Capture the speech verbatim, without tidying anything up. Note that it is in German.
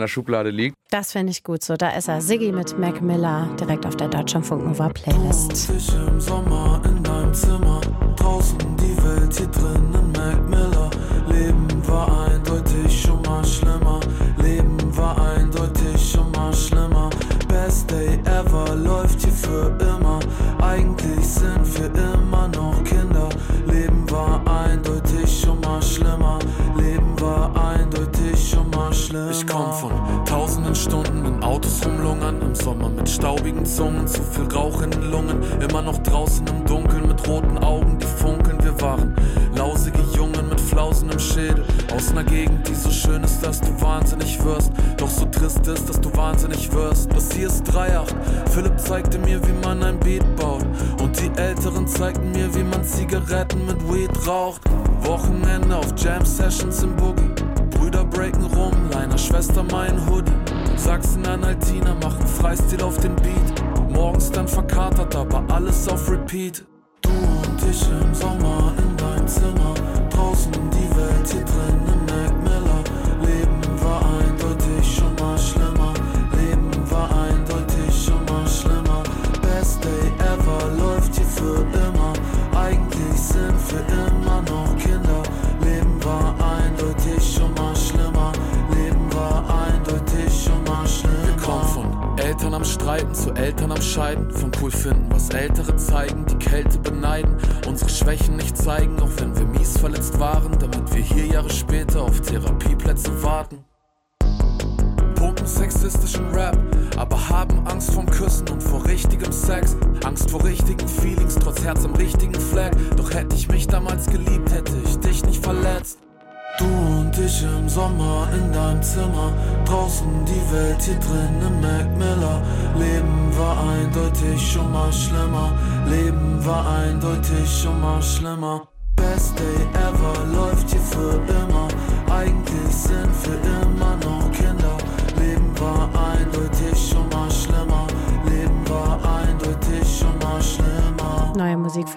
der Schublade liegt. Das finde ich gut so. Da ist er. Siggi mit Mac Miller direkt auf der Deutschlandfunk Nova Playlist. Ich im Sommer in deinem Zimmer, draußen die Welt, hier drinnen Mac Miller. Leben war eindeutig schon mal schlimmer. Leben war eindeutig schon mal schlimmer. Best day ever läuft hier für immer. Eigentlich sind wir immer noch Kinder. Leben war eindeutig schon mal schlimmer. Leben war eindeutig schon mal schlimmer. Ich komm von tausenden Stunden in Autos rumlungern. Im Sommer mit staubigen Zungen, zu viel Rauch in den Lungen. Immer noch draußen im Dunkeln mit roten Augen, die funkeln. Wir waren lausige Jungen mit Flausen im Schädel. Aus einer Gegend, die so schön ist, dass du wahnsinnig wirst. Doch so trist ist, dass du wahnsinnig wirst. Das hier ist drei acht. Philipp zeigte mir, wie man ein Beat baut. Und die Älteren zeigten mir, wie man Zigaretten mit Weed raucht. Wochenende auf Jam-Sessions im Boogie. Brüder breaken rum, Leiner Schwester mein Hoodie. Sachsen-Anhaltiner machen Freistil auf den Beat. Morgens dann verkatert, aber alles auf Repeat. Du und ich im Sommer in deinem Zimmer. Draußen die Welt, hier drinnen Mac Miller. Leben war eindeutig schon mal schlimmer. Leben war eindeutig schon mal schlimmer. Best day ever läuft hier für immer. Eigentlich sind wir immer noch Kinder. Leben war eindeutig schon mal schlimmer. Leben war eindeutig schon mal schlimmer. Wir kommen von Eltern am Streiten zu Eltern am Scheiden. Vom cool finden, was Ältere zeigen, die Kälte beneiden. Unsere Schwächen nicht zeigen, auch wenn wir mies verletzt waren. Damit wir hier Jahre später auf Therapieplätze warten. Pumpen sexistischen Rap, aber haben Angst vorm Küssen und vor richtigem Sex. Angst vor richtigen Feelings, trotz Herz am richtigen Fleck. Doch hätte ich mich damals geliebt, hätte ich dich nicht verletzt. Du und ich im Sommer in deinem Zimmer. Draußen die Welt, hier drinnen Mac Miller. Leben war eindeutig schon mal schlimmer. Leben war eindeutig schon mal schlimmer. Best day ever läuft hier für immer. Eigentlich sind wir immer noch Kinder. Leben war eindeutig schon mal schlimmer. Leben war eindeutig schon mal schlimmer. Neue Musik